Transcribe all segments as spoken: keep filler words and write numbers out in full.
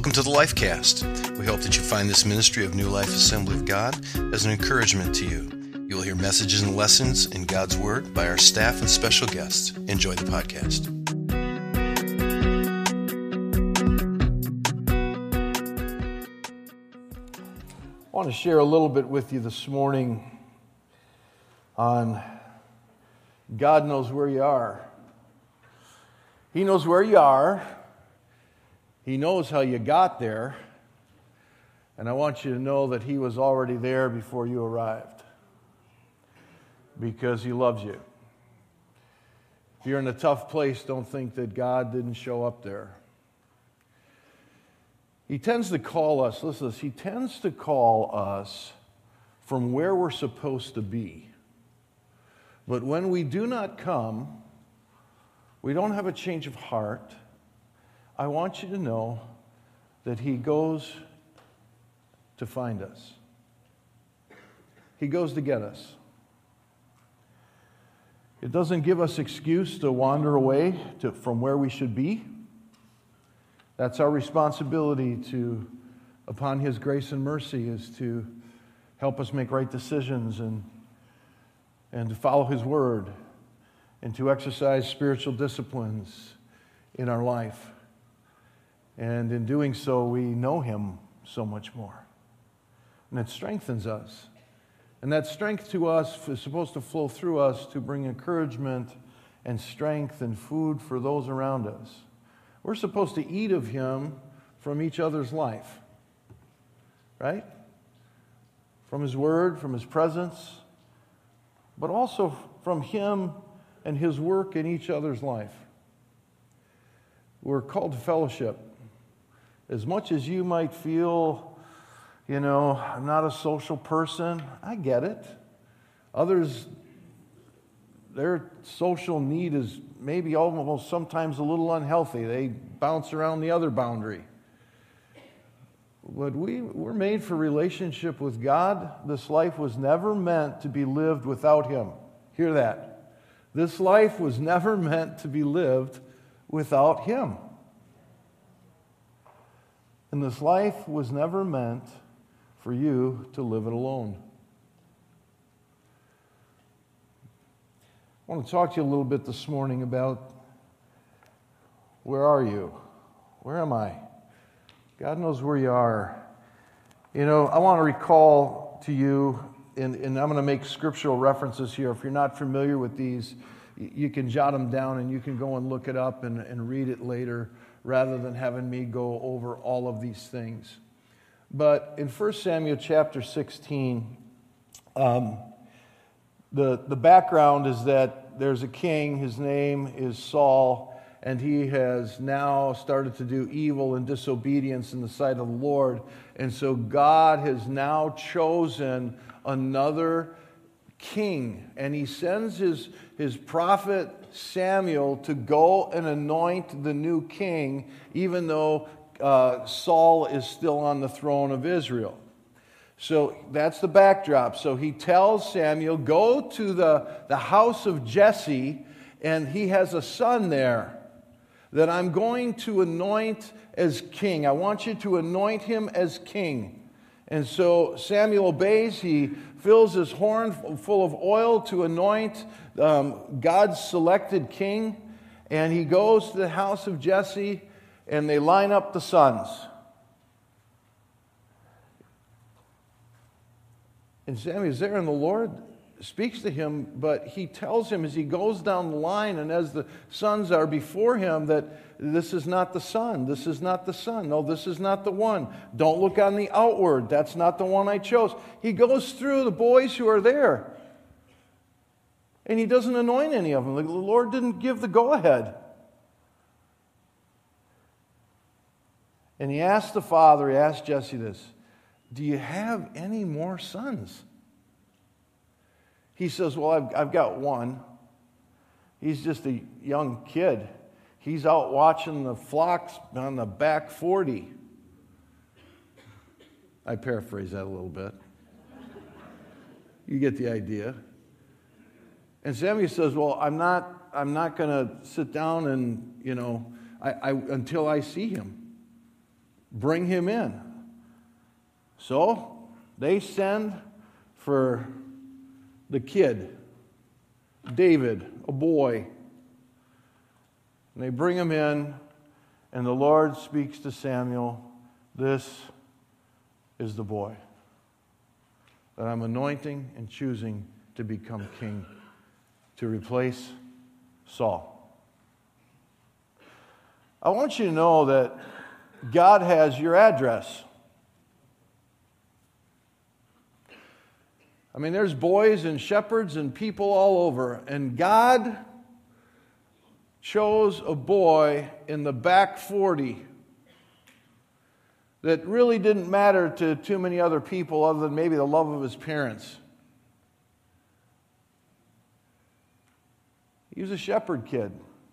Welcome to the Lifecast. We hope that you find this ministry of New Life Assembly of God as an encouragement to you. You will hear messages and lessons in God's Word by our staff and special guests. Enjoy the podcast. I want to share a little bit with you this morning on God knows where you are. He knows where you are. He knows how you got there. And I want you to know that He was already there before you arrived. Because He loves you. If you're in a tough place, don't think that God didn't show up there. He tends to call us, listen to this, He tends to call us from where we're supposed to be. But when we do not come, we don't have a change of heart, I want you to know that He goes to find us. He goes to get us. It doesn't give us excuse to wander away to, from where we should be. That's our responsibility to, upon His grace and mercy, is to help us make right decisions and, and to follow His Word and to exercise spiritual disciplines in our life. And in doing so, we know Him so much more. And it strengthens us. And that strength to us is supposed to flow through us to bring encouragement and strength and food for those around us. We're supposed to eat of Him from each other's life. Right? From His Word, from His presence, but also from Him and His work in each other's life. We're called to fellowship. As much as you might feel, you know, I'm not a social person, I get it. Others, their social need is maybe almost sometimes a little unhealthy. They bounce around the other boundary. But we, we're made for relationship with God. This life was never meant to be lived without Him. Hear that. This life was never meant to be lived without Him. And this life was never meant for you to live it alone. I want to talk to you a little bit this morning about where are you? Where am I? God knows where you are. You know, I want to recall to you, and, and I'm going to make scriptural references here. If you're not familiar with these, you can jot them down and you can go and look it up and, and read it later, rather than having me go over all of these things. But in First Samuel chapter sixteen, um, the, the background is that there's a king, his name is Saul, and he has now started to do evil and disobedience in the sight of the Lord. And so God has now chosen another king, and He sends his, his prophet Samuel to go and anoint the new king, even though uh, Saul is still on the throne of Israel. So that's the backdrop. So he tells Samuel, go to the, the house of Jesse, and he has a son there that I'm going to anoint as king. I want you to anoint him as king. And so Samuel obeys. He fills his horn full of oil to anoint um, God's selected king. And he goes to the house of Jesse, and they line up the sons. And Samuel's there, and the Lord speaks to him, but He tells him as he goes down the line and as the sons are before him that this is not the son, this is not the son, no, this is not the one. Don't look on the outward, that's not the one I chose. He goes through the boys who are there, and he doesn't anoint any of them. The Lord didn't give the go-ahead. And he asked the father, he asked Jesse this, do you have any more sons? He says, well, I've, I've got one. He's just a young kid. He's out watching the flocks on the back forty. I paraphrase that a little bit. You get the idea. And Samuel says, well, I'm not I'm not going to sit down and, you know, I, I until I see him. bring him in. So they send for the kid, David, a boy. And they bring him in, and the Lord speaks to Samuel, "This is the boy that I'm anointing and choosing to become king, to replace Saul." I want you to know that God has your address. I mean, there's boys and shepherds and people all over, and God chose a boy in the back forty that really didn't matter to too many other people other than maybe the love of his parents. He was a shepherd kid.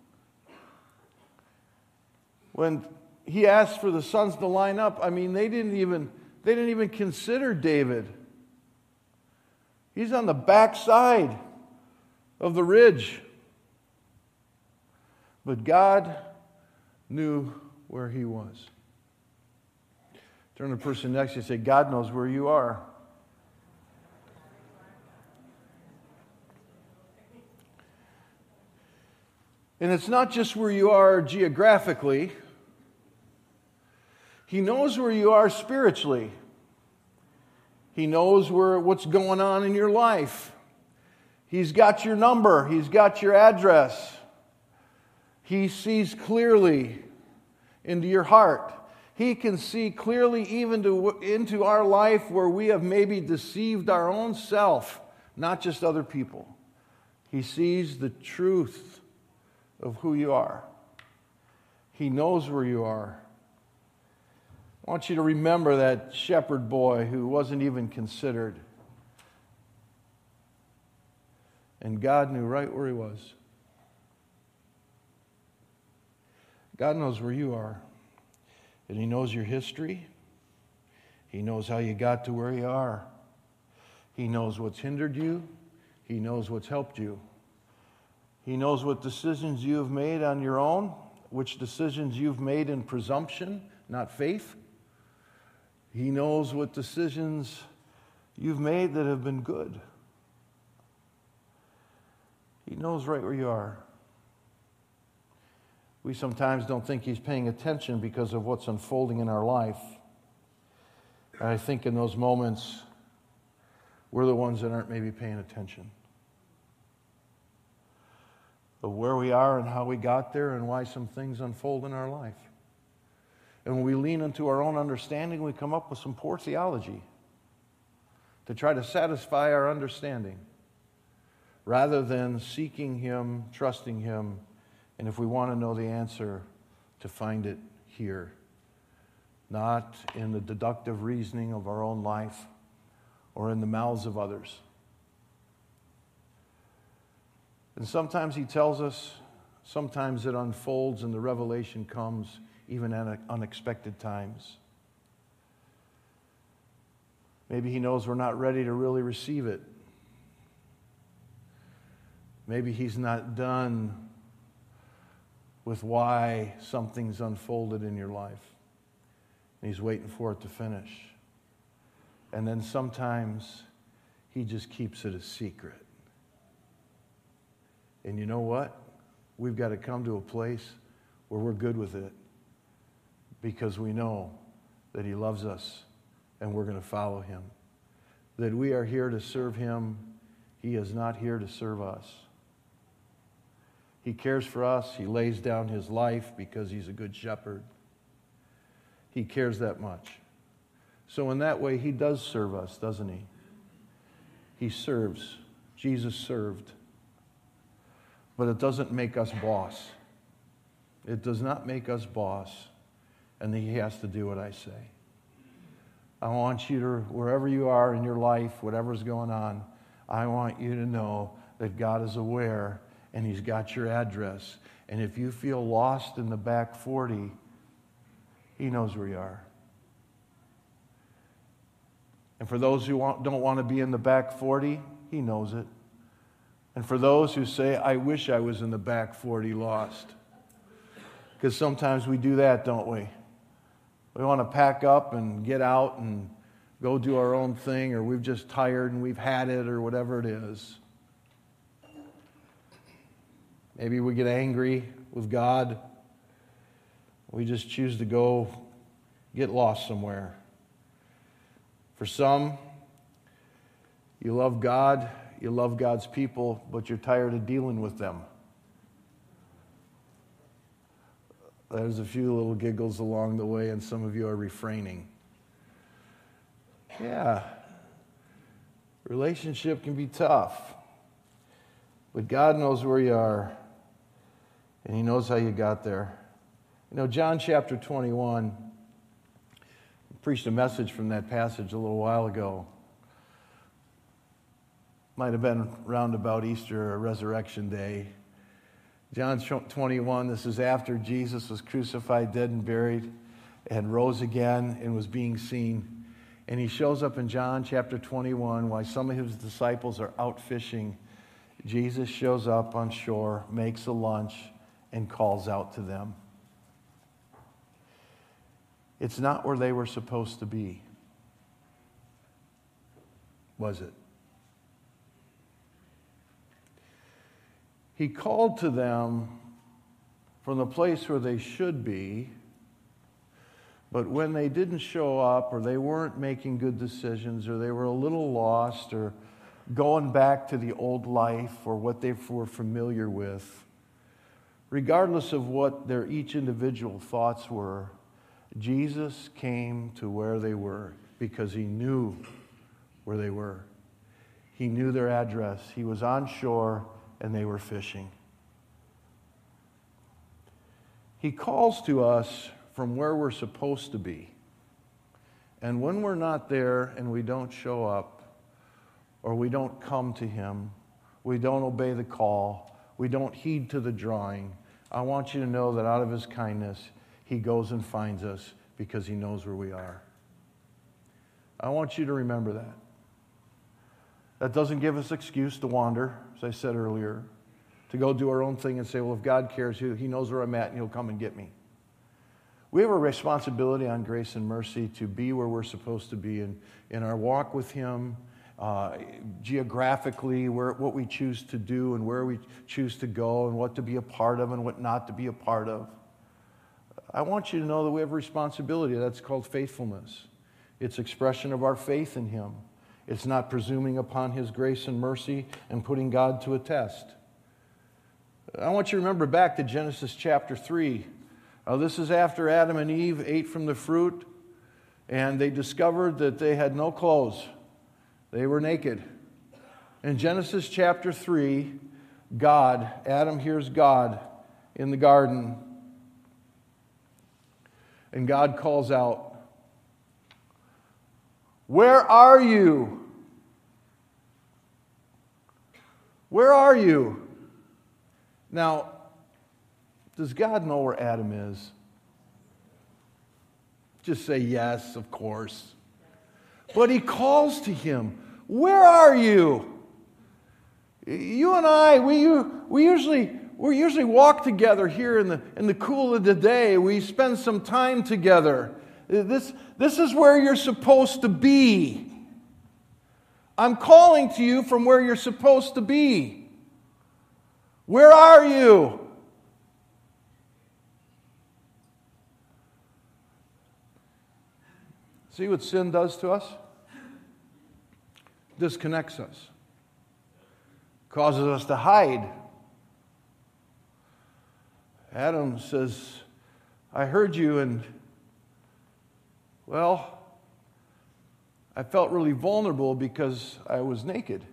When he asked for the sons to line up, I mean, they didn't even they didn't even consider David. He's on the back side of the ridge. But God knew where he was. Turn to the person next to you and say, God knows where you are. And it's not just where you are geographically. He knows where you are spiritually. He knows where what's going on in your life. He's got your number. He's got your address. He sees clearly into your heart. He can see clearly even to, into our life where we have maybe deceived our own self, not just other people. He sees the truth of who you are. He knows where you are. I want you to remember that shepherd boy who wasn't even considered. And God knew right where he was. God knows where you are. And he knows your history. He knows how you got to where you are. He knows what's hindered you. He knows what's helped you. He knows what decisions you have made on your own, which decisions you've made in presumption, not faith. He knows what decisions you've made that have been good. He knows right where you are. We sometimes don't think he's paying attention because of what's unfolding in our life. And I think in those moments, we're the ones that aren't maybe paying attention. Of where we are and how we got there and why some things unfold in our life. And when we lean into our own understanding, we come up with some poor theology to try to satisfy our understanding rather than seeking him, trusting him, and if we want to know the answer, to find it here, not in the deductive reasoning of our own life or in the mouths of others. And sometimes he tells us, sometimes it unfolds and the revelation comes even at unexpected times. Maybe he knows we're not ready to really receive it. Maybe he's not done with why something's unfolded in your life. And he's waiting for it to finish. And then sometimes he just keeps it a secret. And you know what? We've got to come to a place where we're good with it because we know that he loves us and we're going to follow him. That we are here to serve him. He is not here to serve us. He cares for us. He lays down his life because he's a good shepherd. He cares that much. So in that way, he does serve us, doesn't he? He serves. Jesus served. But it doesn't make us boss. It does not make us boss. And he has to do what I say. I want you to, wherever you are in your life, whatever's going on, I want you to know that God is aware and he's got your address. And if you feel lost in the back forty, he knows where you are. And for those who want, don't want to be in the back forty, he knows it. And for those who say, I wish I was in the back forty lost. Because sometimes we do that, don't we? We want to pack up and get out and go do our own thing, or we've just tired and we've had it, or whatever it is. Maybe we get angry with God. We just choose to go get lost somewhere. For some, you love God, you love God's people, but you're tired of dealing with them. There's a few little giggles along the way, and some of you are refraining. Yeah, relationship can be tough, but God knows where you are, and He knows how you got there. You know, John chapter twenty-one, I preached a message from that passage a little while ago. Might have been round about Easter or Resurrection Day. John twenty-one, this is after Jesus was crucified, dead and buried, and rose again and was being seen. And He shows up in John chapter twenty-one while some of His disciples are out fishing. Jesus shows up on shore, makes a lunch, and calls out to them. It's not where they were supposed to be, was it? He called to them from the place where they should be, but when they didn't show up, or they weren't making good decisions, or they were a little lost, or going back to the old life, or what they were familiar with, regardless of what their each individual thoughts were, Jesus came to where they were because He knew where they were. He knew their address. He was on shore, and they were fishing. He calls to us from where we're supposed to be. And when we're not there and we don't show up, or we don't come to Him, we don't obey the call, we don't heed to the drawing, I want you to know that out of His kindness, He goes and finds us because He knows where we are. I want you to remember that. That doesn't give us excuse to wander, as I said earlier, to go do our own thing and say, well, if God cares, He knows where I'm at and He'll come and get me. We have a responsibility on Grace and Mercy to be where we're supposed to be in, in our walk with Him, uh, geographically, where, what we choose to do and where we choose to go and what to be a part of and what not to be a part of. I want you to know that we have a responsibility. That's called faithfulness. It's expression of our faith in Him. It's not presuming upon His grace and mercy and putting God to a test. I want you to remember back to Genesis chapter three. Uh, this is after Adam and Eve ate from the fruit, and they discovered that they had no clothes. They were naked. In Genesis chapter three, God, Adam hears God in the garden, and God calls out, "Where are you? Where are you?" Now, does God know where Adam is? Just say yes, of course. But He calls to him, "Where are you?" You and I, we, we usually we usually walk together here in the in the cool of the day. We spend some time together. This, this is where you're supposed to be. I'm calling to you from where you're supposed to be. Where are you? See what sin does to us? Disconnects us. Causes us to hide. Adam says, "I heard you, and well, I felt really vulnerable because I was naked."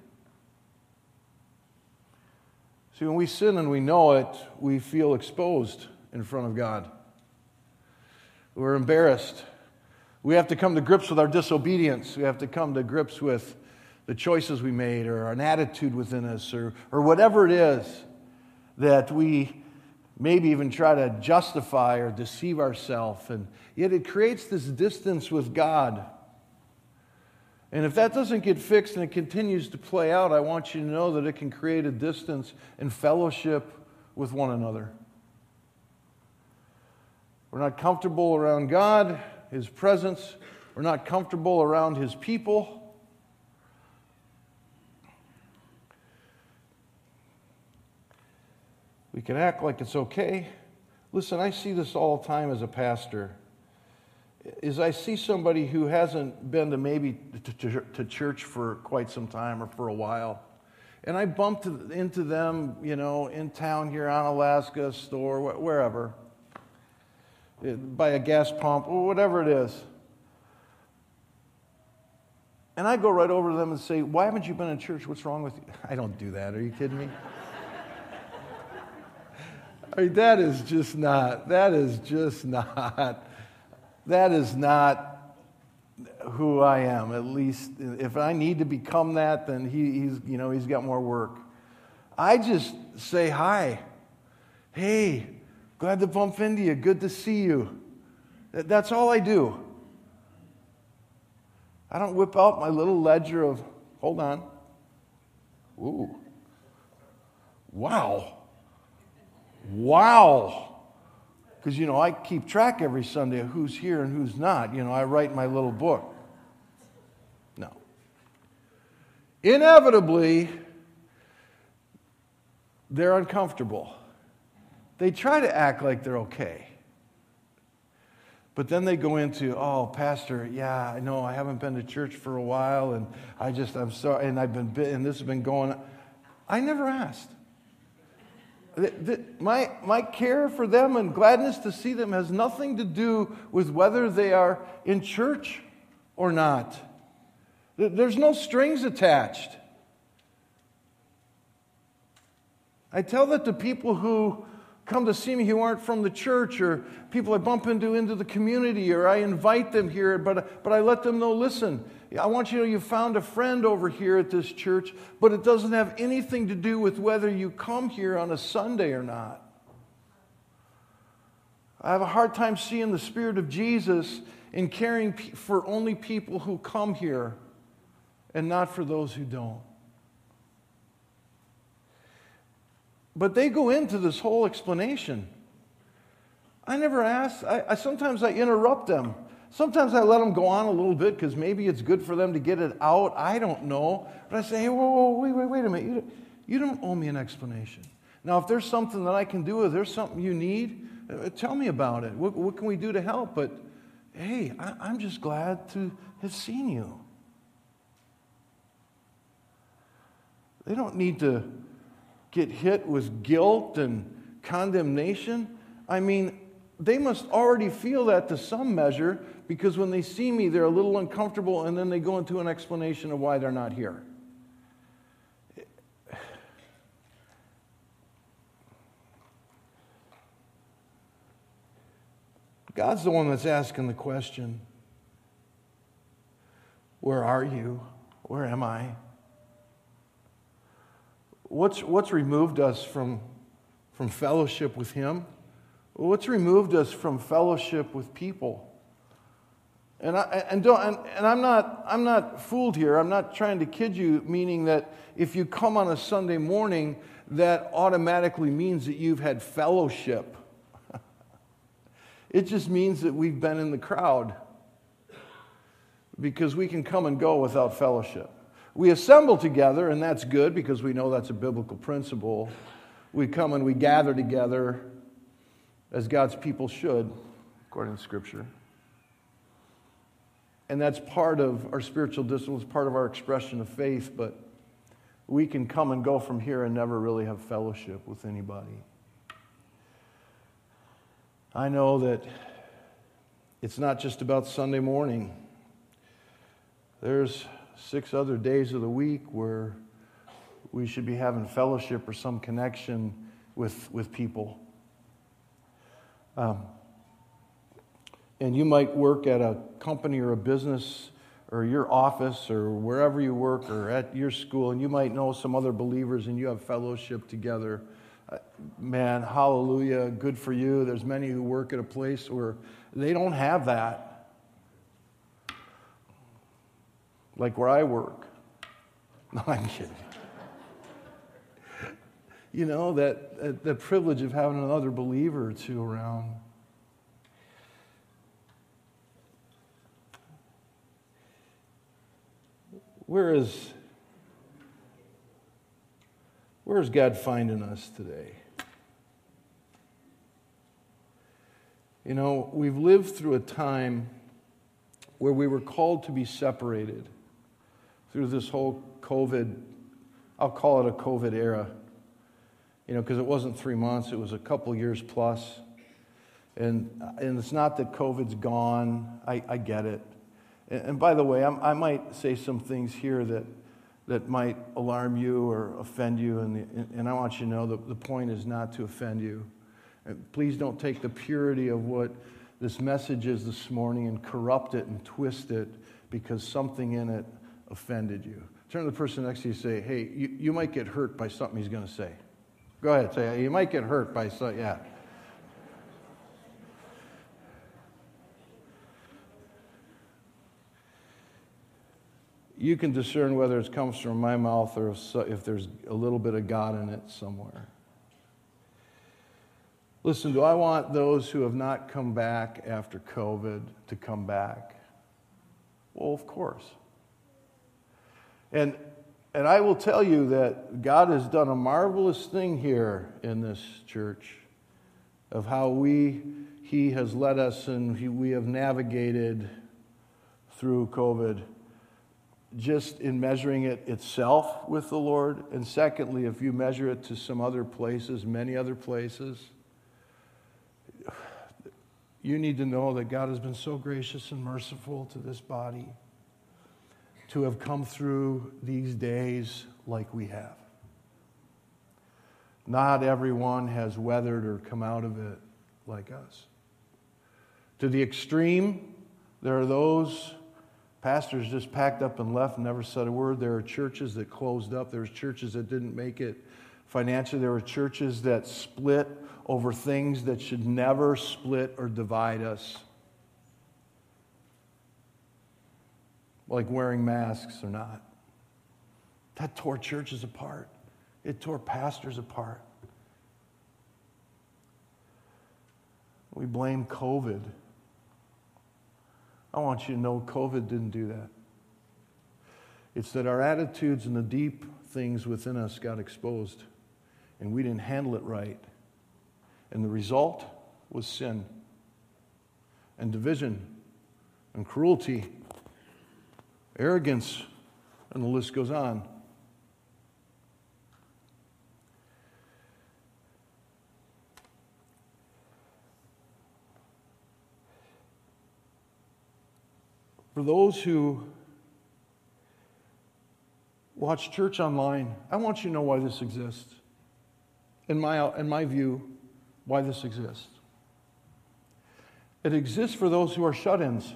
See, when we sin and we know it, we feel exposed in front of God. We're embarrassed. We have to come to grips with our disobedience. We have to come to grips with the choices we made, or an attitude within us, or, or whatever it is that we maybe even try to justify or deceive ourselves. And yet it creates this distance with God. And if that doesn't get fixed and it continues to play out, I want you to know that it can create a distance in fellowship with one another. We're not comfortable around God. His presence. We're not comfortable around His people. We can act like it's okay. Listen, I see this all the time as a pastor. Is I see somebody who hasn't been to maybe to, to, to church for quite some time or for a while. And I bumped into them, you know, in town here on Alaska, store, wherever, by a gas pump, or whatever it is. And I go right over to them and say, why haven't you been in church? What's wrong with you? I don't do that. Are you kidding me? I mean, that is just not, that is just not, that is not who I am. At least if I need to become that, then he, he's, you know, he's got more work. I just say hi. Hey, glad to bump into you. Good to see you. That's all I do. I don't whip out my little ledger of, hold on. Ooh. Wow. Wow. Because, you know, I keep track every Sunday of who's here and who's not. You know, I write my little book. No. Inevitably, they're uncomfortable. They try to act like they're okay. But then they go into, oh, Pastor, yeah, I know I haven't been to church for a while, and I just, I'm sorry, and I've been, and this has been going on. I never asked. The, the, my, my care for them and gladness to see them has nothing to do with whether they are in church or not. There's no strings attached. I tell that to people who come to see me who aren't from the church, or people I bump into into the community, or I invite them here, but, but I let them know, listen, I want you to know you found a friend over here at this church, but it doesn't have anything to do with whether you come here on a Sunday or not. I have a hard time seeing the Spirit of Jesus in caring for only people who come here and not for those who don't. But they go into this whole explanation. I never ask. I, I sometimes I interrupt them. Sometimes I let them go on a little bit because maybe it's good for them to get it out. I don't know. But I say, hey, whoa, whoa, wait, wait, wait a minute. You don't, you don't owe me an explanation. Now, if there's something that I can do, if there's something you need, uh, tell me about it. What, what can we do to help? But, hey, I, I'm just glad to have seen you. They don't need to get hit with guilt and condemnation. I mean, they must already feel that to some measure, because when they see me, they're a little uncomfortable, and then they go into an explanation of why they're not here. God's the one that's asking the question, where are you? Where am I? What's, what's removed us from, from fellowship with Him? What's removed us from fellowship with people? And I and don't and, and I'm not I'm not fooled here. I'm not trying to kid you, meaning that if you come on a Sunday morning, that automatically means that you've had fellowship. It just means that we've been in the crowd, because we can come and go without fellowship. We assemble together, and that's good because we know that's a biblical principle. We come and we gather together as God's people should, according to Scripture. And that's part of our spiritual discipline, it's part of our expression of faith, but we can come and go from here and never really have fellowship with anybody. I know that it's not just about Sunday morning. There's six other days of the week where we should be having fellowship or some connection with, with people. Um, and you might work at a company or a business or your office or wherever you work or at your school, and you might know some other believers and you have fellowship together. Uh, man, hallelujah, good for you. There's many who work at a place where they don't have that. Like where I work. No, I'm kidding. You know, that, that, that privilege of having another believer or two around. where is, where is God finding us today? You know, we've lived through a time where we were called to be separated through this whole COVID, I'll call it a COVID era. You know, because it wasn't three months, it was a couple years plus. And, and it's not that COVID's gone, I, I get it. And, and by the way, I'm, I might say some things here that, that might alarm you or offend you, and, the, and I want you to know that the point is not to offend you. And please don't take the purity of what this message is this morning and corrupt it and twist it because something in it offended you. Turn to the person next to you and say, hey, you, you might get hurt by something he's going to say. Go ahead, say, you might get hurt by something, yeah. You can discern whether it comes from my mouth or if, so, if there's a little bit of God in it somewhere. Listen, do I want those who have not come back after COVID to come back? Well, of course. And and I will tell you that God has done a marvelous thing here in this church of how we He has led us and he, we have navigated through COVID, just in measuring it itself with the Lord. And secondly, if you measure it to some other places, many other places, you need to know that God has been so gracious and merciful to this body to have come through these days like we have. Not everyone has weathered or come out of it like us. To the extreme, there are those pastors just packed up and left and never said a word. There are churches that closed up. There were churches that didn't make it financially. There were churches that split over things that should never split or divide us. Like wearing masks or not. That tore churches apart. It tore pastors apart. We blame COVID. I want you to know COVID didn't do that. It's that our attitudes and the deep things within us got exposed, and we didn't handle it right. And the result was sin and division and cruelty, arrogance, and the list goes on. For those who watch church online, I want you to know why this exists. In my, in my view, why this exists. It exists for those who are shut-ins.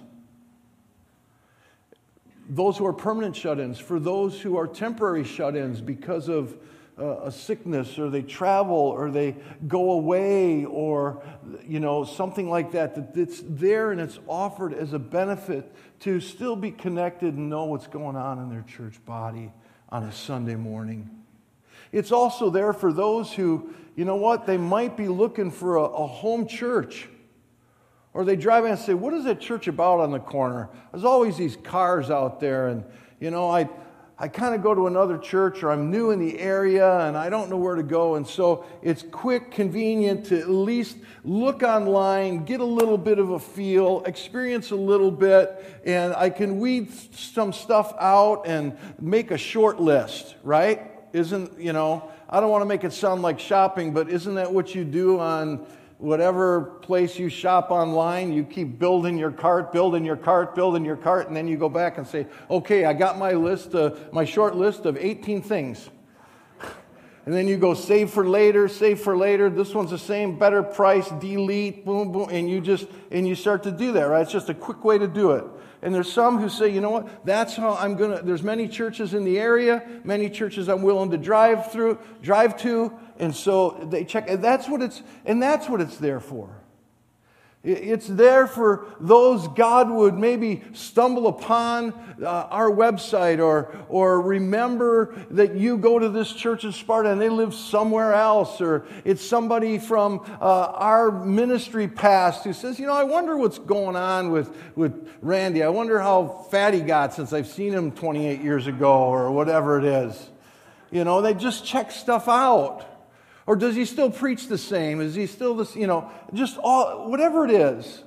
Those who are permanent shut-ins, for those who are temporary shut-ins because of uh, a sickness, or they travel, or they go away, or you know something like that. That it's there and it's offered as a benefit to still be connected and know what's going on in their church body on a Sunday morning. It's also there for those who, you know what, they might be looking for a, a home church. Or they drive in and say, what is that church about on the corner? There's always these cars out there, and, you know, I I kind of go to another church, or I'm new in the area, and I don't know where to go. And so it's quick, convenient to at least look online, get a little bit of a feel, experience a little bit, and I can weed some stuff out and make a short list, right? Isn't, you know, I don't want to make it sound like shopping, but isn't that what you do on whatever place you shop online? You keep building your cart, building your cart, building your cart, and then you go back and say, okay, I got my list, uh, my short list of eighteen things. And then you go save for later, save for later. This one's the same, better price, delete, boom, boom, and you just, and you start to do that, right? It's just a quick way to do it. And there's some who say, you know what, that's how I'm going to, there's many churches in the area, many churches I'm willing to drive through, drive to, and so they check, and that's what it's, and that's what it's there for. It's there for those God would maybe stumble upon uh, our website or, or remember that you go to this church in Sparta and they live somewhere else. Or it's somebody from uh, our ministry past who says, you know, I wonder what's going on with, with Randy. I wonder how fat he got since I've seen him twenty-eight years ago or whatever it is. You know, they just check stuff out. Or does he still preach the same? Is he still this, you know, just all, whatever it is.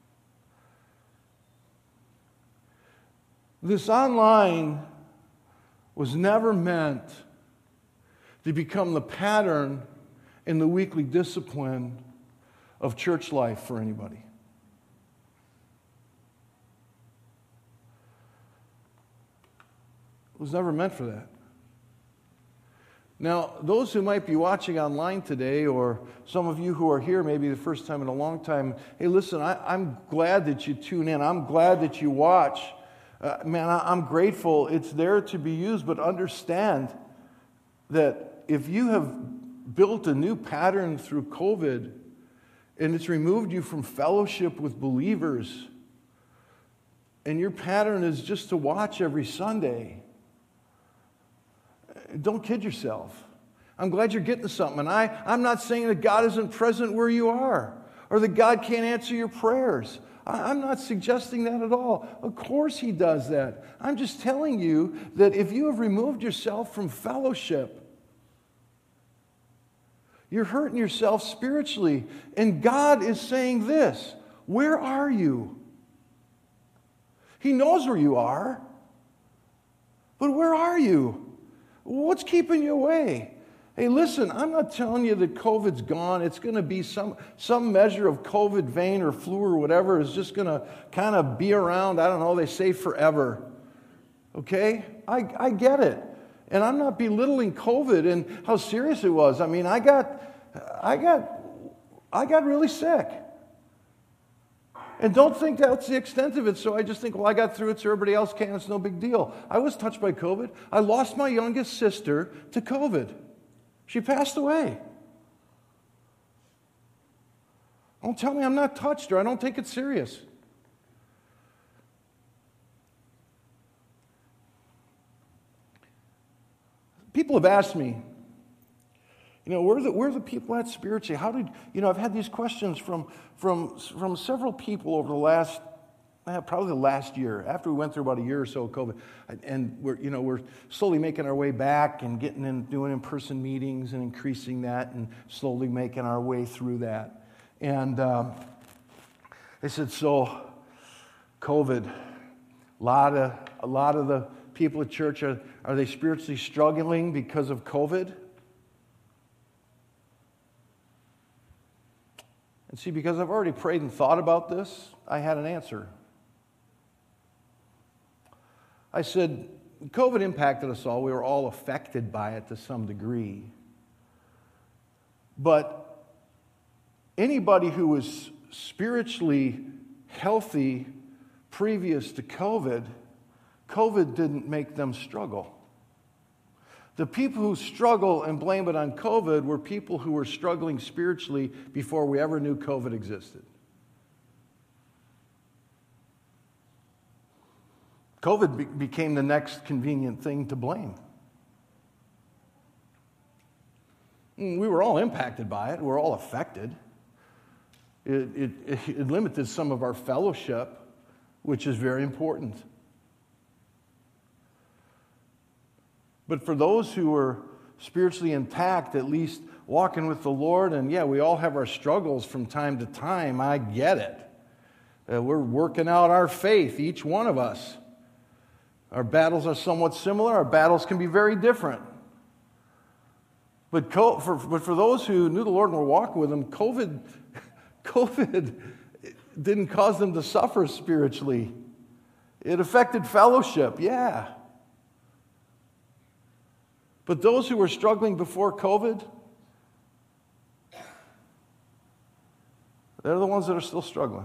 This online was never meant to become the pattern in the weekly discipline of church life for anybody. It was never meant for that. Now, those who might be watching online today, or some of you who are here maybe the first time in a long time, hey, listen, I, I'm glad that you tune in. I'm glad that you watch. Uh, man, I, I'm grateful. It's there to be used, but understand that if you have built a new pattern through COVID and it's removed you from fellowship with believers, and your pattern is just to watch every Sunday, don't kid yourself. I'm glad you're getting something. And I, I'm not saying that God isn't present where you are or that God can't answer your prayers. I, I'm not suggesting that at all. Of course He does that. I'm just telling you that if you have removed yourself from fellowship, you're hurting yourself spiritually. And God is saying this, where are you? He knows where you are. But where are you? What's keeping you away? Hey, listen, I'm not telling you that COVID's gone. It's going to be some, some measure of COVID vein or flu or whatever is just going to kind of be around. I don't know, they say forever. Okay? I, I get it. And I'm not belittling COVID and how serious it was. I mean, I got, I got, I got really sick. And don't think that's the extent of it. So I just think, well, I got through it so everybody else can. It's no big deal. I was touched by COVID. I lost my youngest sister to COVID. She passed away. Don't tell me I'm not touched or I don't take it serious. People have asked me, you know, where are the, where are the people at spiritually? How did, you know, I've had these questions from, from, from several people over the last, eh, probably the last year, after we went through about a year or so of COVID. And we're, you know, we're slowly making our way back and getting in, doing in-person meetings and increasing that and slowly making our way through that. And um, they said, so COVID, a lot of, a lot of the people at church, are, are they spiritually struggling because of COVID? And see, because I've already prayed and thought about this, I had an answer. I said, COVID impacted us all. We were all affected by it to some degree. But anybody who was spiritually healthy previous to COVID, COVID didn't make them struggle. The people who struggle and blame it on COVID were people who were struggling spiritually before we ever knew COVID existed. COVID be- became the next convenient thing to blame. We were all impacted by it. We were all affected. It, it, it limited some of our fellowship, which is very important. But for those who are spiritually intact, at least walking with the Lord, and yeah, we all have our struggles from time to time, I get it. Uh, we're working out our faith, each one of us. Our battles are somewhat similar. Our battles can be very different. But, co- for, but for those who knew the Lord and were walking with Him, COVID, COVID didn't cause them to suffer spiritually. It affected fellowship, yeah. But those who were struggling before COVID, they're the ones that are still struggling.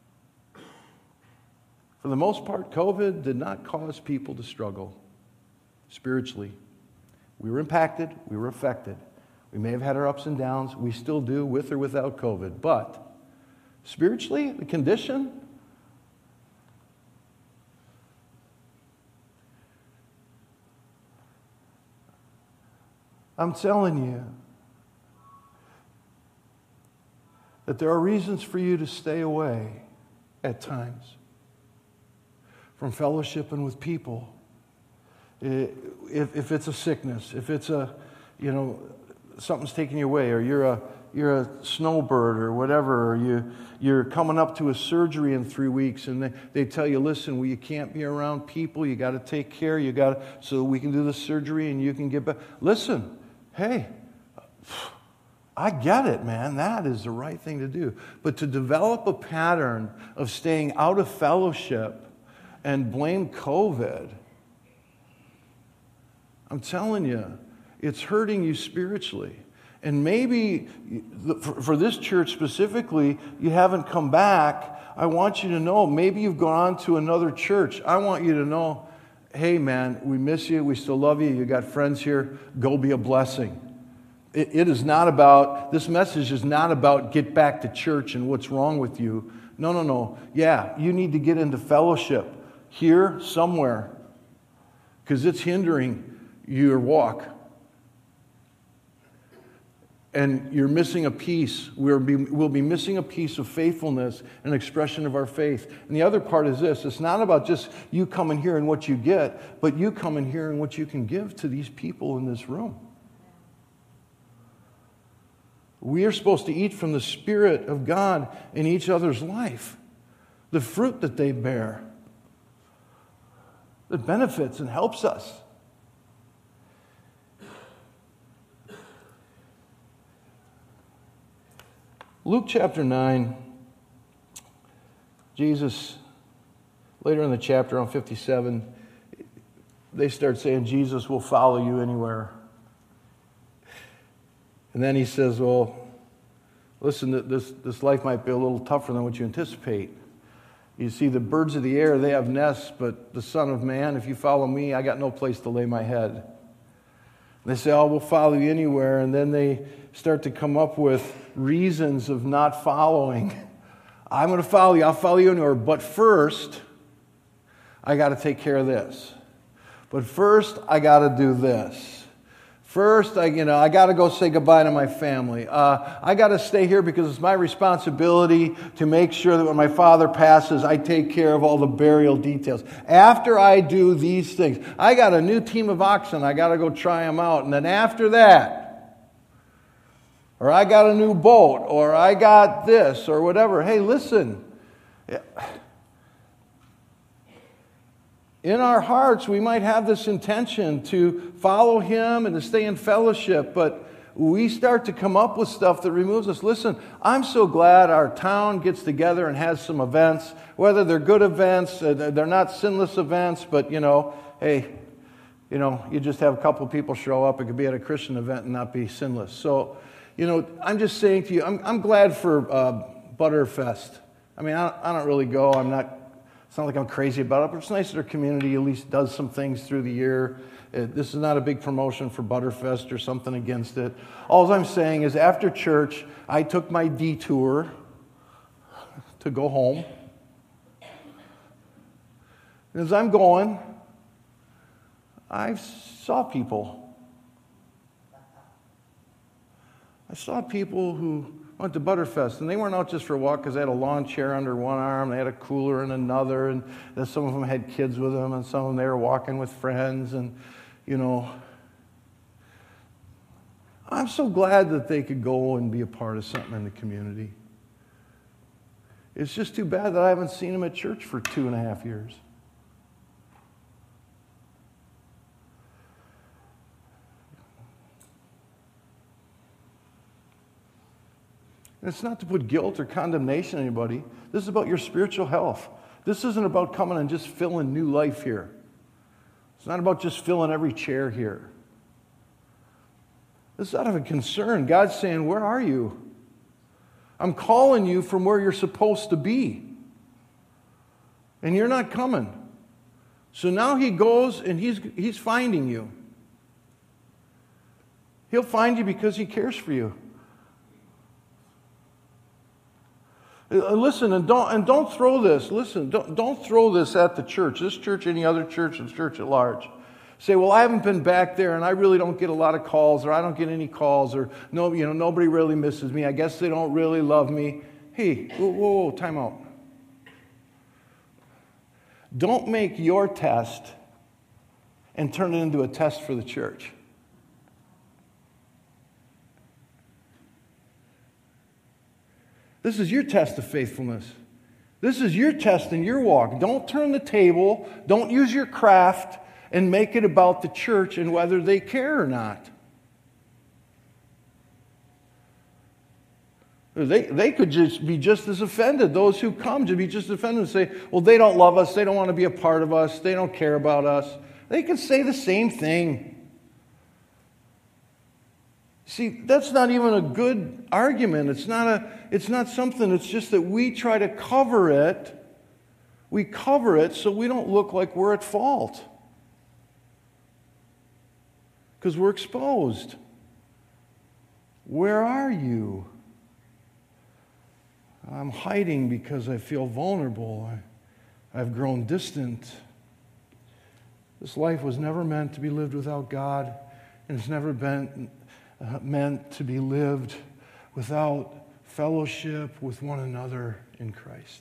For the most part, COVID did not cause people to struggle spiritually. We were impacted, we were affected. We may have had our ups and downs, we still do with or without COVID, but Spiritually, the condition? I'm telling you that there are reasons for you to stay away at times from fellowshipping with people. If, if it's a sickness, if it's a, you know, something's taking you away, or you're a you're a snowbird or whatever, or you, you're coming up to a surgery in three weeks and they, they tell you, listen, well, you can't be around people, you got to take care, you got to, so we can do the surgery and you can get back. Listen, hey, I get it, man. That is the right thing to do. But to develop a pattern of staying out of fellowship and blame COVID, I'm telling you, it's hurting you spiritually. And maybe for this church specifically, you haven't come back. I want you to know, maybe you've gone on to another church. I want you to know, hey man, we miss you, we still love you, you got friends here, go be a blessing. It, it is not about, this message is not about get back to church and what's wrong with you. No, no, no. Yeah, you need to get into fellowship here somewhere because it's hindering your walk. And you're missing a piece. We'll be, we'll be missing a piece of faithfulness and expression of our faith. And the other part is this. It's not about just you coming here and what you get, but you coming here and what you can give to these people in this room. We are supposed to eat from the Spirit of God in each other's life. The fruit that they bear. That benefits and helps us. Luke chapter nine, Jesus, later in the chapter on fifty-seven, they start saying, Jesus will follow you anywhere. And then he says, well, listen, this, this life might be a little tougher than what you anticipate. You see, the birds of the air, they have nests, but the Son of Man, if you follow me, I got no place to lay my head. They say, oh, we'll follow you anywhere. And then they start to come up with reasons of not following. I'm going to follow you. I'll follow you anywhere. But first, I got to take care of this. But first, I got to do this. First, I, you know, I got to go say goodbye to my family. Uh, I got to stay here because it's my responsibility to make sure that when my father passes, I take care of all the burial details. After I do these things, I got a new team of oxen. I got to go try them out. And then after that, or I got a new boat, or I got this, or whatever. Hey, listen. In our hearts, we might have this intention to follow Him and to stay in fellowship, but we start to come up with stuff that removes us. Listen, I'm so glad our town gets together and has some events, whether they're good events, they're not sinless events, but, you know, hey, you know, you just have a couple of people show up. It could be at a Christian event and not be sinless. So, you know, I'm just saying to you, I'm, I'm glad for uh, Butterfest. I mean, I, I don't really go. I'm not. It's not like I'm crazy about it, but it's nice that our community at least does some things through the year. It, this is not a big promotion for Butterfest or something against it. All I'm saying is after church, I took my detour to go home. And as I'm going, I saw people. I saw people who went to Butterfest, and they weren't out just for a walk because they had a lawn chair under one arm, they had a cooler in another, and then some of them had kids with them, and some of them they were walking with friends, and, you know, I'm so glad that they could go and be a part of something in the community. It's just too bad that I haven't seen them at church for two and a half years. And it's not to put guilt or condemnation on anybody. This is about your spiritual health. This isn't about coming and just filling new life here. It's not about just filling every chair here. This is out of a concern. God's saying, where are you? I'm calling you from where you're supposed to be. And you're not coming. So now He goes and he's, he's finding you. He'll find you because He cares for you. Uh, Listen, and don't and don't throw this. Listen, don't don't throw this at the church. This church, any other church, the church at large. Say, well, I haven't been back there, and I really don't get a lot of calls, or I don't get any calls, or no, you know, nobody really misses me. I guess they don't really love me. Hey, whoa, whoa, whoa, time out. Don't make your test and turn it into a test for the church. This is your test of faithfulness. This is your test in your walk. Don't turn the table. Don't use your craft and make it about the church and whether they care or not. They, they could just be just as offended. Those who come to be just offended and say, well, they don't love us. They don't want to be a part of us. They don't care about us. They could say the same thing. See, that's not even a good argument. It's not a, it's not something. It's just that we try to cover it. We cover it so we don't look like we're at fault. Because we're exposed. Where are you? I'm hiding because I feel vulnerable. I, I've grown distant. This life was never meant to be lived without God, and it's never been uh, meant to be lived without fellowship with one another in Christ.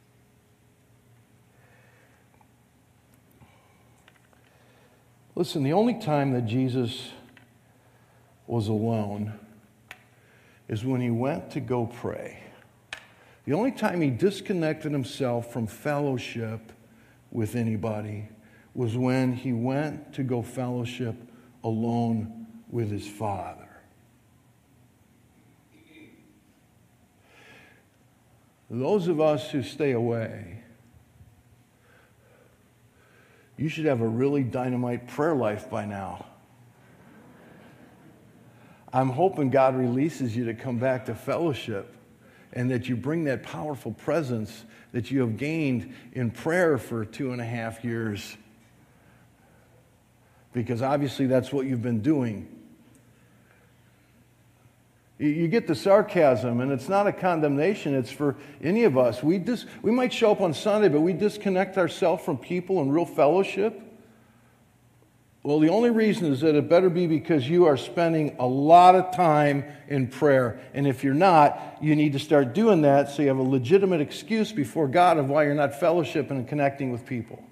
Listen, the only time that Jesus was alone is when he went to go pray. The only time he disconnected himself from fellowship with anybody was when he went to go fellowship alone with his Father. Those of us who stay away, you should have a really dynamite prayer life by now. I'm hoping God releases you to come back to fellowship and that you bring that powerful presence that you have gained in prayer for two and a half years. Because obviously that's what you've been doing. You get the sarcasm, and it's not a condemnation. It's for any of us. We dis- we might show up on Sunday, but we disconnect ourselves from people and real fellowship. Well, the only reason is that it better be because you are spending a lot of time in prayer. And if you're not, you need to start doing that so you have a legitimate excuse before God of why you're not fellowshipping and connecting with people.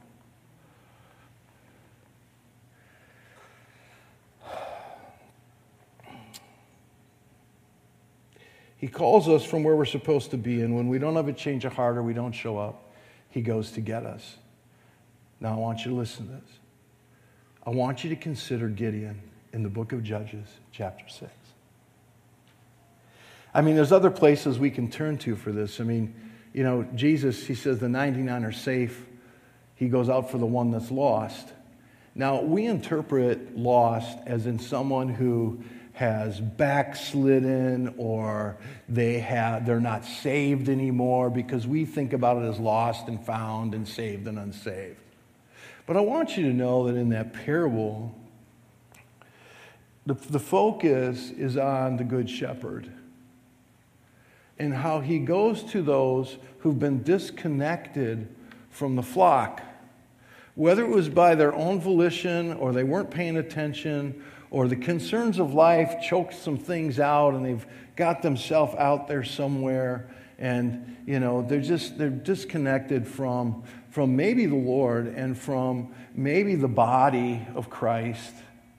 He calls us from where we're supposed to be, and when we don't have a change of heart or we don't show up, he goes to get us. Now I want you to listen to this. I want you to consider Gideon in the book of Judges, chapter six. I mean, there's other places we can turn to for this. I mean, you know, Jesus, he says the ninety-nine are safe. He goes out for the one that's lost. Now, we interpret lost as in someone who has backslidden or they have, they're not saved anymore because we think about it as lost and found and saved and unsaved. But I want you to know that in that parable, the, the focus is on the Good Shepherd and how he goes to those who've been disconnected from the flock. Whether it was by their own volition or they weren't paying attention or the concerns of life choked some things out and they've got themselves out there somewhere and, you know, they're just, they're disconnected from, from maybe the Lord and from maybe the body of Christ.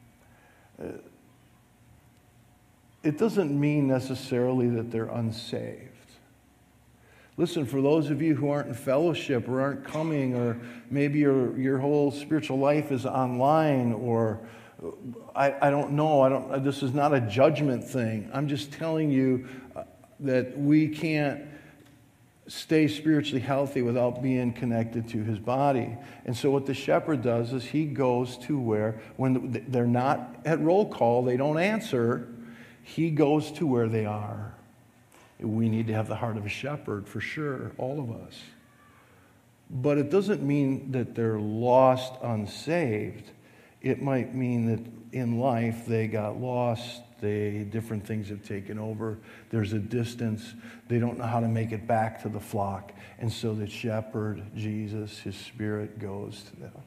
It doesn't mean necessarily that they're unsaved. Listen, for those of you who aren't in fellowship or aren't coming, or maybe your, your whole spiritual life is online, or I, I don't know, I don't. This is not a judgment thing. I'm just telling you that we can't stay spiritually healthy without being connected to his body. And so what the shepherd does is he goes to where, when they're not at roll call, they don't answer, he goes to where they are. We need to have the heart of a shepherd, for sure, all of us. But it doesn't mean that they're lost, unsaved. It might mean that in life they got lost, they different things have taken over, there's a distance, they don't know how to make it back to the flock, and so the shepherd, Jesus, his Spirit goes to them.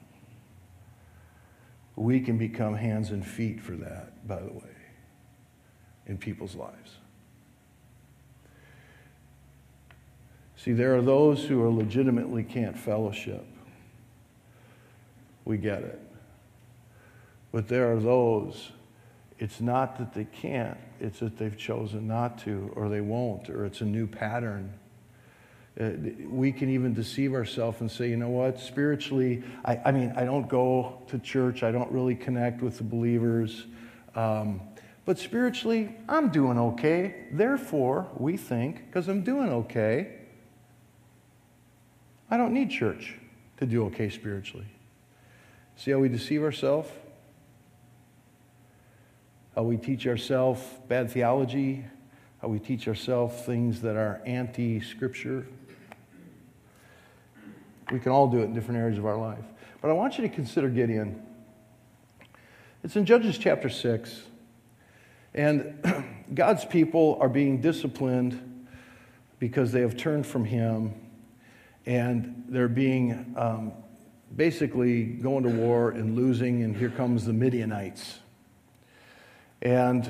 We can become hands and feet for that, by the way, in people's lives. See, there are those who are legitimately can't fellowship. We get it. But there are those, it's not that they can't, it's that they've chosen not to, or they won't, or it's a new pattern. Uh, we can even deceive ourselves and say, you know what, spiritually, I, I mean, I don't go to church, I don't really connect with the believers, um, but spiritually, I'm doing okay. Therefore, we think, because I'm doing okay, I don't need church to do okay spiritually. See how we deceive ourselves? How we teach ourselves bad theology? How we teach ourselves things that are anti-Scripture? We can all do it in different areas of our life. But I want you to consider Gideon. It's in Judges chapter six. And God's people are being disciplined because they have turned from Him. And they're being um, basically going to war and losing, and here comes the Midianites. And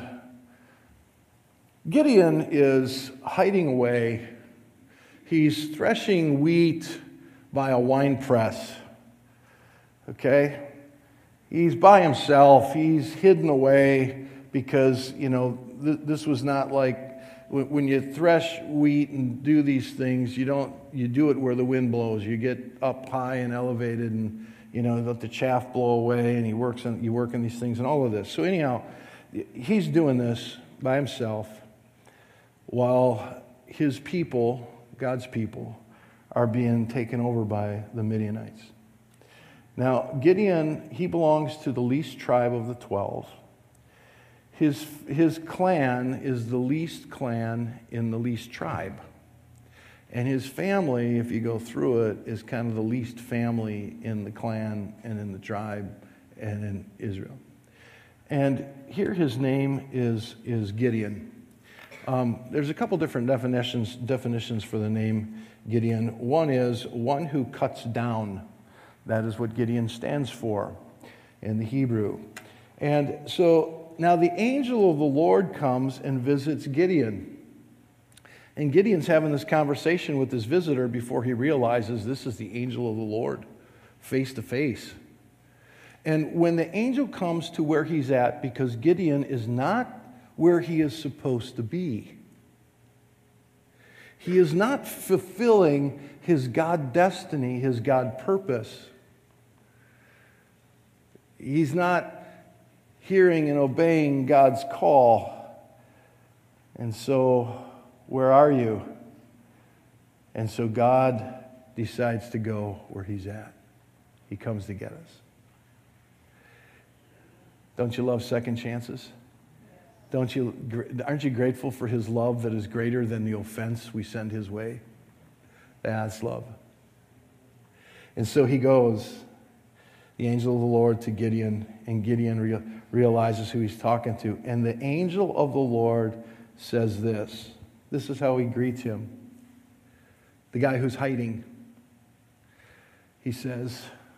Gideon is hiding away. He's threshing wheat by a wine press. Okay? He's by himself. He's hidden away because, you know, th- this was not like when you thresh wheat and do these things, you don't, you do it where the wind blows. You get up high and elevated and, you know, let the chaff blow away, and he works on, you work on these things and all of this. So anyhow, he's doing this by himself while his people, God's people, are being taken over by the Midianites. Now, Gideon, he belongs to the least tribe of the twelve. His, his clan is the least clan in the least tribe. And his family, if you go through it, is kind of the least family in the clan and in the tribe and in Israel. And here his name is, is Gideon. Um, there's a couple different definitions, definitions for the name Gideon. One is one who cuts down. That is what Gideon stands for in the Hebrew. And so now the angel of the Lord comes and visits Gideon. And Gideon's having this conversation with his visitor before he realizes this is the angel of the Lord, face to face. And when the angel comes to where he's at, because Gideon is not where he is supposed to be, he is not fulfilling his God destiny, his God purpose. He's not hearing and obeying God's call. And so, where are you? And so God decides to go where he's at. He comes to get us. Don't you love second chances? Don't you, aren't you grateful for his love that is greater than the offense we send his way? That's love. And so he goes, the angel of the Lord, to Gideon, and Gideon re- realizes who he's talking to. And the angel of the Lord says this. This is how he greets him. The guy who's hiding. He says,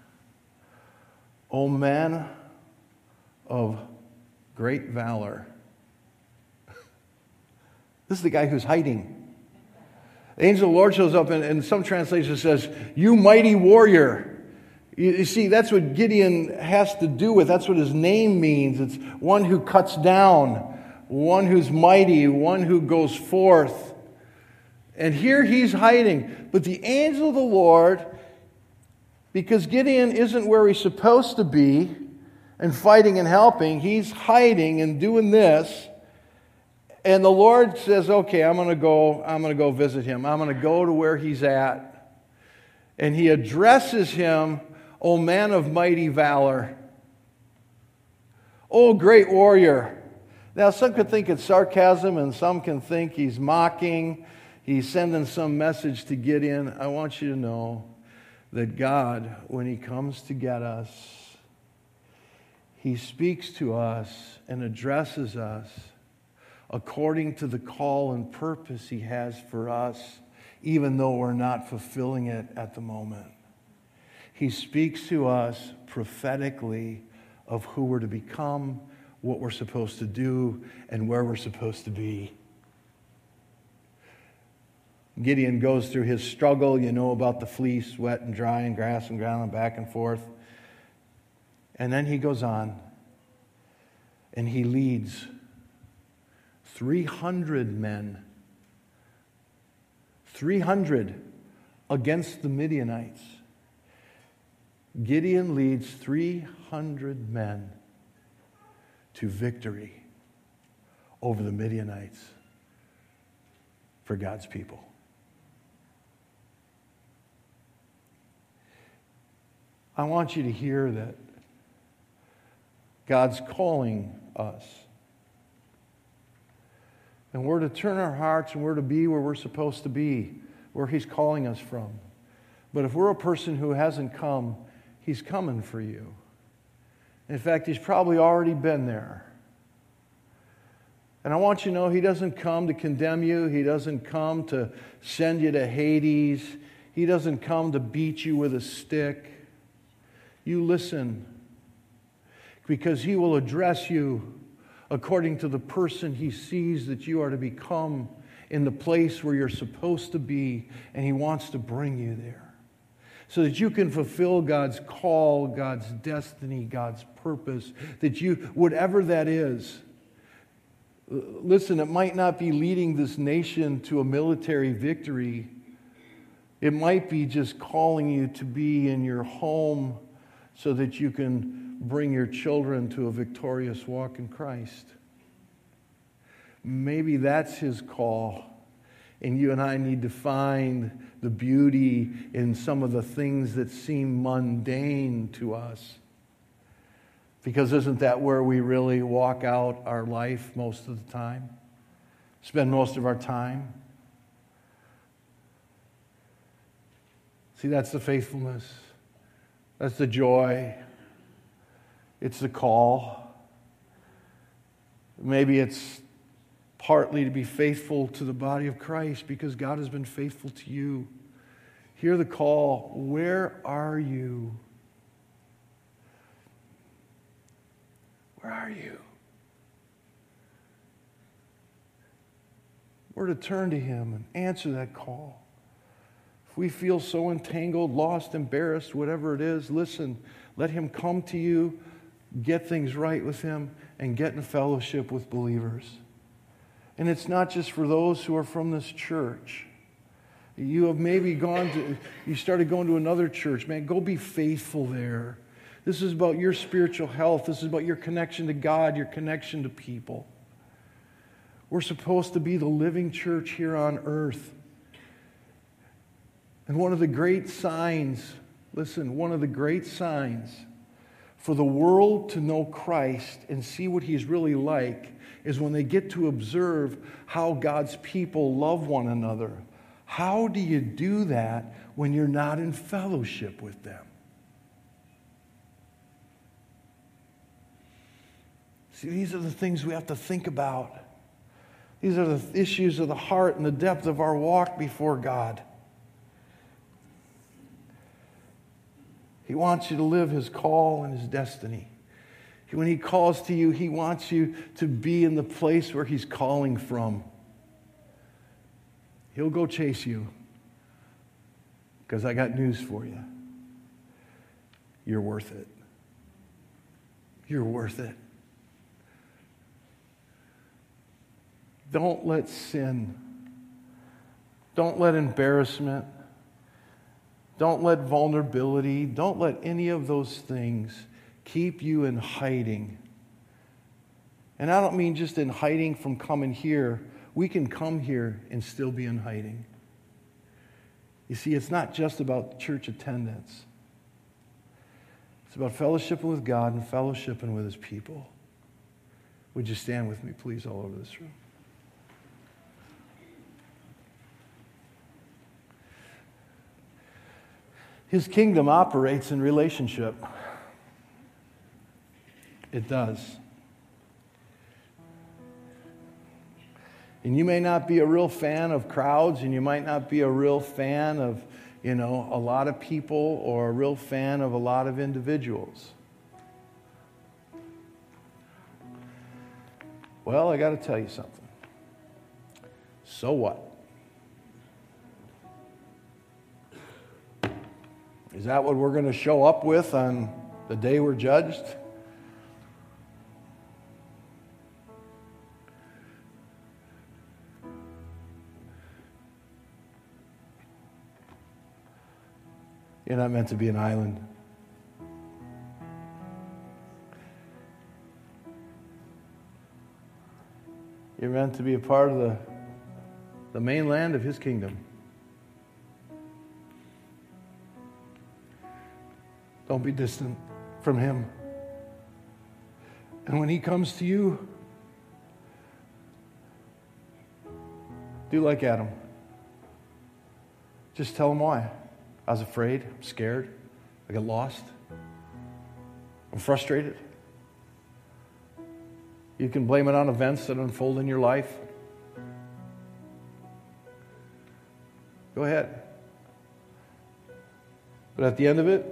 O man of great valor. This is the guy who's hiding. The angel of the Lord shows up, and, and some translation says, you mighty warrior. You, you see, that's what Gideon has to do with. That's what his name means. It's one who cuts down, one who's mighty, one who goes forth. And here he's hiding. But the angel of the Lord, because Gideon isn't where he's supposed to be and fighting and helping, he's hiding and doing this. And the Lord says, okay, I'm going to go, I'm going to go visit him. I'm going to go to where he's at. And he addresses him, O man of mighty valor. O great warrior. Now, some could think it's sarcasm, and some can think he's mocking. He's sending some message to Gideon. I want you to know that God, when he comes to get us, He speaks to us and addresses us according to the call and purpose He has for us, even though we're not fulfilling it at the moment. He speaks to us prophetically of who we're to become, what we're supposed to do, and where we're supposed to be. Gideon goes through his struggle. You know about the fleece, wet and dry, and grass and ground, and back and forth. And then he goes on, and he leads three hundred men. three hundred against the Midianites. Gideon leads three hundred men to victory over the Midianites for God's people. I want you to hear that God's calling us. And we're to turn our hearts and we're to be where we're supposed to be, where He's calling us from. But if we're a person who hasn't come, He's coming for you. In fact, He's probably already been there. And I want you to know He doesn't come to condemn you. He doesn't come to send you to Hades. He doesn't come to beat you with a stick. You listen, because He will address you according to the person He sees that you are to become in the place where you're supposed to be, and He wants to bring you there so that you can fulfill God's call, God's destiny, God's purpose, that you, whatever that is. Listen, it might not be leading this nation to a military victory. It might be just calling you to be in your home so that you can bring your children to a victorious walk in Christ. Maybe that's His call. And you and I need to find the beauty in some of the things that seem mundane to us. Because isn't that where we really walk out our life most of the time? Spend most of our time? See, that's the faithfulness. That's the joy. It's the call. Maybe it's partly to be faithful to the body of Christ because God has been faithful to you. Hear the call. Where are you? Where are you? We're to turn to Him and answer that call. If we feel so entangled, lost, embarrassed, whatever it is, listen, let Him come to you, get things right with Him, and get in fellowship with believers. And it's not just for those who are from this church. You have maybe gone to, you started going to another church. Man, go be faithful there. This is about your spiritual health. This is about your connection to God, your connection to people. We're supposed to be the living church here on earth. And one of the great signs, listen, one of the great signs for the world to know Christ and see what He's really like is when they get to observe how God's people love one another. How do you do that when you're not in fellowship with them? See, these are the things we have to think about. These are the issues of the heart and the depth of our walk before God. He wants you to live His call and His destiny. When He calls to you, He wants you to be in the place where He's calling from. He'll go chase you. Because I got news for you. You're worth it. You're worth it. Don't let sin, don't let embarrassment, don't let vulnerability, don't let any of those things keep you in hiding. And I don't mean just in hiding from coming here. We can come here and still be in hiding. You see, it's not just about church attendance. It's about fellowshipping with God and fellowshipping with His people. Would you stand with me, please, all over this room? His kingdom operates in relationship. It does. And you may not be a real fan of crowds, and you might not be a real fan of, you know, a lot of people or a real fan of a lot of individuals. Well, I got to tell you something. So what? Is that what we're going to show up with on the day we're judged? You're not meant to be an island. You're meant to be a part of the, the mainland of His kingdom. Don't be distant from Him. And when He comes to you, do like Adam. Just tell Him why. I was afraid, I'm scared, I got lost, I'm frustrated. You can blame it on events that unfold in your life. Go ahead. But at the end of it,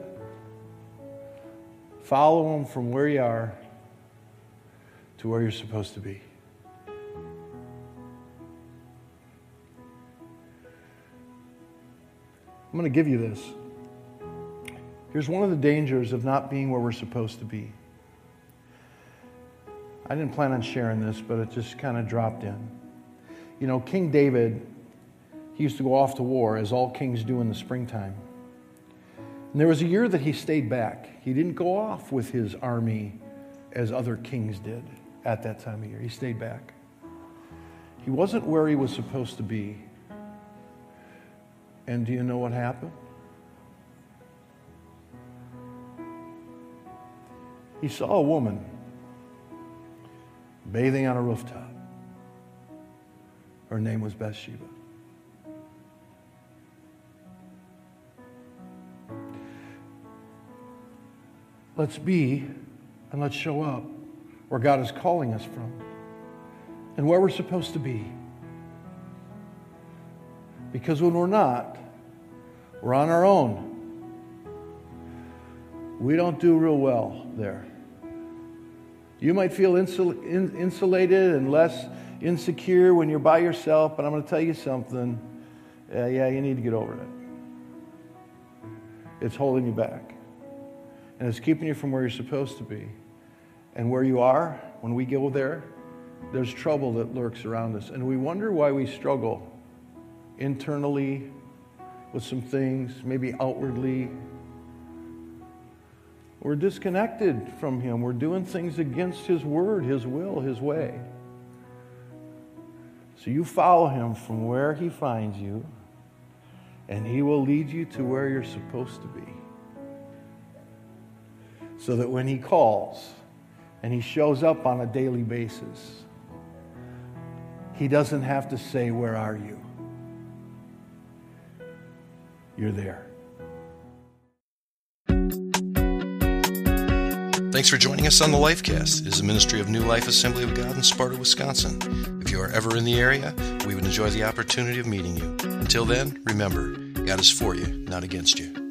follow Him from where you are to where you're supposed to be. I'm going to give you this. Here's one of the dangers of not being where we're supposed to be. I didn't plan on sharing this, but it just kind of dropped in. You know, King David, he used to go off to war, as all kings do in the springtime. And there was a year that he stayed back. He didn't go off with his army as other kings did at that time of year. He stayed back. He wasn't where he was supposed to be. And do you know what happened? He saw a woman bathing on a rooftop. Her name was Bathsheba. Let's be and let's show up where God is calling us from and where we're supposed to be. Because when we're not, we're on our own. We don't do real well there. You might feel insul- in- insulated and less insecure when you're by yourself, but I'm going to tell you something. Uh, yeah, you need to get over it. It's holding you back. And it's keeping you from where you're supposed to be. And where you are, when we go there, there's trouble that lurks around us. And we wonder why we struggle internally with some things, maybe outwardly. We're disconnected from Him. We're doing things against His word, His will, His way. So you follow Him from where He finds you, and He will lead you to where you're supposed to be. So that when He calls and He shows up on a daily basis, He doesn't have to say, "Where are you?" You're there. Thanks for joining us on the Lifecast. It is a ministry of New Life Assembly of God in Sparta, Wisconsin. If you are ever in the area, we would enjoy the opportunity of meeting you. Until then, remember, God is for you, not against you.